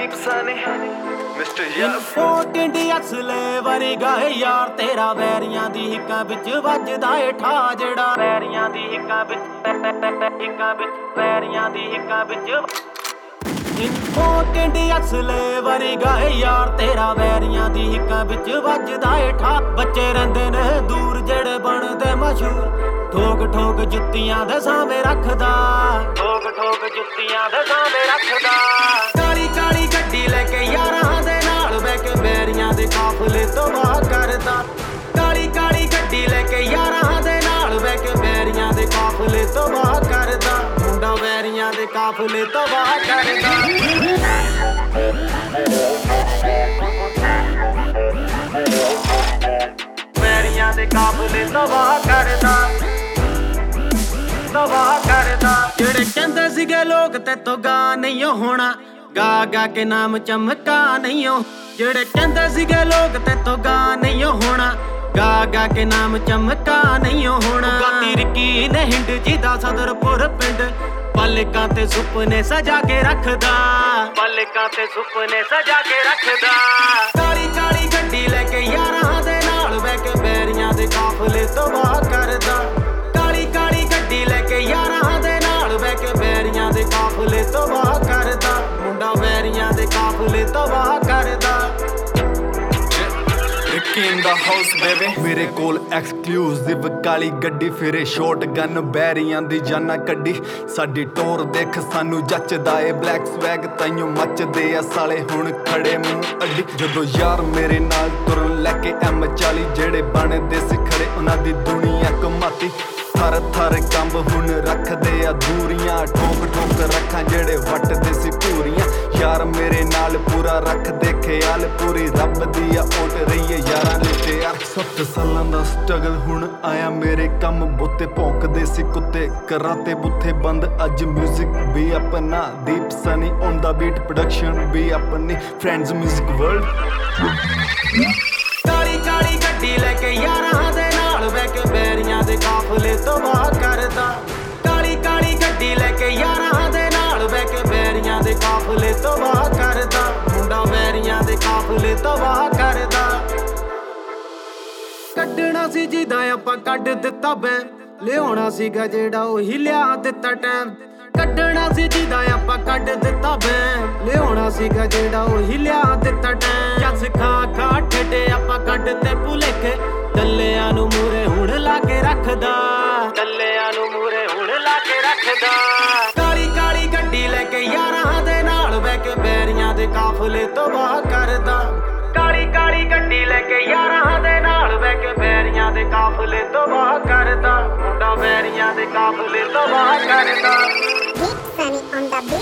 Deep Sunny, Mr. Yes India slavery ਗਾਏ ਯਾਰ ਤੇਰਾ ਵੈਰੀਆਂ ਦੀ ਹਿੱਕਾਂ ਵਿੱਚ ਵੱਜਦਾ ਏ ਠਾ ਜਿਹੜਾ ਵੈਰੀਆਂ ਦੀ ਹਿੱਕਾਂ ਵਿੱਚ ਵੈਰੀਆਂ ਦੀ ਹਿੱਕਾਂ ਵਿੱਚ ਇੰਡੀਆ ਸਲੇਵਰੀ ਗਾਏ ਯਾਰ ਤੇਰਾ ਵੈਰੀਆਂ ਦੀ ਹਿੱਕਾਂ ਵਿੱਚ ਵੱਜਦਾ ਏ ਠਾ ਬੱਚੇ ਰਹਿੰਦੇ ਨੇ ਦੂਰ ਜਿਹੜੇ ਬਣਦੇ ਮਸ਼ਹੂਰ ਠੋਕ ਠੋਕ ਜੁੱਤੀਆਂ ਦੇ ਸਾਹਮਣੇ ਰੱਖਦਾ ਠੋਕ ਠੋਕ ਜੁੱਤੀਆਂ ਦੇ ਸਾਹਮਣੇ ਰੱਖਦਾ ਕਾਲੀ ਕਾਲੀ ਗੱਡੀ ਲੈ ਕੇ ਯਾਰਾਂ ਦੇ ਨਾਲ ਬਹਿ ਕੇ ਵੈਰੀਆਂ ਦੇ ਕਾਫਲੇ ਤੋਂ ਬਾਹਰ ਕਰਦਾ ਕਾਲੀ ਕਾਲੀ ਗੱਡੀ ਲੈ ਕੇ ਯਾਰਾਂ ਦੇ ਨਾਲ ਬਹਿ ਕੇ ਵੈਰੀਆਂ ਦੇ ਕਾਫਲੇ ਤੋਂ ਬਾਹਰ ਕਰਦਾ ਮੁੰਡਾ ਵੈਰੀਆਂ ਦੇ ਕਾਫਲੇ ਤੋਂ ਬਾਹਰ ਕਰਦਾ ਵੈਰੀਆਂ ਦੇ ਕਾਫਲੇ ਤੋਂ ਬਾਹਰ ਕਰਦਾ ਜਿਹੜੇ ਕਹਿੰਦੇ ਸੀਗੇ ਲੋਕ ਤੇਤੋਂ ਗਾ ਨਹੀਂ ਹੋਣਾ ਗਾ ਗਾ ਕੇ ਨਾਮ ਚਮਕਾ ਨਹੀਂ ਹੋ ਜਿਹੜੇ ਕਹਿੰਦੇ ਸੀਗੇ ਲੋਕ ਤੇਤੋਂ ਗਾ ਨਹੀਂ ਹੋਣਾ ਗਾ ਗਾ ਕੇ ਨਾਮ ਚਮਕਾ ਨਹੀਂ ਹੋਣਾ ਗਾਤੀ ਰਿੱਕੀ ਨੇ ਹਿੰਡ ਜੀ ਦਾ ਸਦਰਪੁਰ ਪਿੰਡ ਪਲਕਾਂ ਤੇ ਸੁਪਨੇ ਸਜਾ ਕੇ ਰੱਖਦਾ ਪਲਕਾਂ ਤੇ ਸੁਪਨੇ ਸਜਾ ਕੇ ਰੱਖਦਾ ਕਾਲੀ ਕਾਲੀ ਗੱਡੀ ਲੈ ਕੇ ਯਾਰਾਂ ਦੇ ਨਾਲ ਬਹਿ ਕੇ ਵੈਰੀਆਂ ਦੇ ਕਾਫਲੇ ਤੋਂ ਬਾਹਰ ਕਰਦਾ ਕਾਲੀ ਕਾਲੀ ਗੱਡੀ ਲੈ ਕੇ ਯਾਰਾਂ ਦੇ ਨਾਲ ਬਹਿ ਕੇ ਵੈਰੀਆਂ ਦੇ ਕਾਫਲੇ ਤੋਂ ਬਾਹਰ ਕਰਦਾ ਮੁੰਡਾ ਵੈਰੀਆਂ ਦੇ ਕਾਫਲੇ ਤੋਂ ਬਾਹਰ ਕਰਦਾ in the house baby ਮੇਰੇ ਕੋਲ ਐਕਸਕਲੂਸਿਵ ਕਾਲੀ ਗੱਡੀ ਫਿਰੇ ਸ਼ਾਟ ਗਨ ਬੈਰੀਆਂ ਦੀ ਜਾਨਾ ਕੱਢੀ ਸਾਡੀ ਟੋਰ ਦੇਖ ਸਾਨੂੰ ਜੱਚਦਾ ਏ ਬਲੈਕ ਸਵੈਗ ਤਾਈਓ ਮੱਚਦੇ ਆ ਸਾਲੇ ਹੁਣ ਖੜੇ ਮੂੰਹ ਅੱਡੀ ਜਦੋਂ ਯਾਰ ਮੇਰੇ ਨਾਲ ਤੁਰਨ ਲੈ ਕੇ M40 ਜਿਹੜੇ ਬਣਦੇ ਸੀ ਖੜੇ ਉਹਨਾਂ ਦੀ ਦੁਨੀਆ ਕਮਾਤੀ ਥਰ ਥਰ ਕੰਬ ਹੁਣ ਰੱਖਦੇ ਆ ਦੂਰੀਆਂ ਠੋਕ ਠੋਕ ਰੱਖਾਂ ਜਿਹੜੇ ਵੱਟਦੇ ਸੀ ਪੂਰੀਆਂ ਯਾਰ ਮੇਰੇ ਨਾਲ ਪੂਰਾ ਰੱਖਦੇ ਖਿਆਲ ਪੂਰੀ ਰੱਬ ਦੀ ਆ ਓਟ ਰਹੀ ਏ ਯਾਰਾਂ ਲਈ ਤੇ 7 ਸਾਲਾਂ ਦਾ ਸਟਰਗਲ ਹੁਣ ਆਇਆ ਮੇਰੇ ਕੰਮ ਬੁੱਤੇ ਭੌਂਕਦੇ ਸੀ ਕੁੱਤੇ ਕਰਾਤੇ ਬੁੱਥੇ ਬੰਦ ਅੱਜ ਮਿਊਜ਼ਿਕ ਵੀ ਆਪਣਾ ਦੀਪ ਸਨੀ ਔਨ ਦਾ ਬੀਟ ਪ੍ਰੋਡਕਸ਼ਨ ਵੀ ਆਪਣੀ ਫਰੈਂਡਸ ਮਿਊਜ਼ਿਕ ਵਰਲਡ ਕਾਲੀ ਕਾਲੀ ਗੱਡੀ ਲੈ ਕੇ ਯਾਰਾਂ ਦੇ ਨਾਲ ਬਹਿ ਕੇ ਵੈਰੀਆਂ ਦੇ ਕਾਫਲੇ ਤੋਂ ਬਾਹਰ ਕਰਦਾ ਕਾਲੀ ਕਾਲੀ ਗੱਡੀ ਲੈ ਕੇ ਯਾਰਾਂ ਦੇ ਨਾਲ ਬਹਿ ਕੇ ਵੈਰੀਆਂ ਦੇ ਕਾਫਲੇ ਤੋਂ ਬਾਹਰ ਕਰਦਾ ਮੁੰਡਾ ਵੈਰੀਆਂ ਦੇ ਕਾਫਲੇ ਤੋਂ ਬਾਹਰ ਕਰਦਾ ਕੱਢਣਾ ਸੀ ਜਿਹਦਾ ਆਪਾਂ ਕੱਢ ਦਿੱਤਾ ਬੈਂ ਲਿਆਉਣਾ ਸੀਗਾ ਜਿਹੜਾ ਉਹੀ ਲਿਆ ਦਿੱਤਾ ਟਾਈਮ ਕੱਢਣਾ ਸੀ ਜਿਹਦਾ ਆਪਾਂ ਕੱਢ ਦਿੱਤਾ ਬੈਂ ਲਿਆਉਣਾ ਸੀਗਾ ਜਿਹੜਾ ਉਹੀ ਲਿਆ ਦਿੱਤਾ ਟਾਈਮ ਜੱਸ ਖਾ ਖਾ ਠੇਡੇ ਆਪਾਂ ਕੱਢ ਤੇ ਭੁਲੇਖੇ ਡੱਲਿਆਂ ਨੂੰ ਮੂਰੇ ਹੁਣ ਲਾ ਕੇ ਰੱਖਦਾ ਡੱਲਿਆਂ ਨੂੰ ਮੂਰੇ ਹੁਣ ਲਾ ਕੇ ਰੱਖਦਾ ਕਾਲੀ ਕਾਲੀ ਗੱਡੀ ਲੈ ਕੇ ਯਾਰਾਂ ਦੇ ਨਾਲ ਬਹਿ ਕੇ ਵੈਰੀਆਂ ਦੇ ਕਾਫਲੇ ਤੋਂ ਬਾਹਰ ਕਰਦਾ ਕਾਲੀ ਕਾਲੀ ਗੱਡੀ ਲੈ ਕੇ ਯਾਰਾਂ ਦੇ ਨਾਲ ਬਹਿ ਕੇ ਵੈਰੀਆਂ ਦੇ ਕਾਫਲੇ ਤੋਂ ਬਾਹਰ ਕਰਦਾ ਮੁੰਡਾ ਵੈਰੀਆਂ ਦੇ ਕਾਫਲੇ ਤੋਂ ਬਾਹਰ ਕਰਦਾ Deep Sunny on the beat.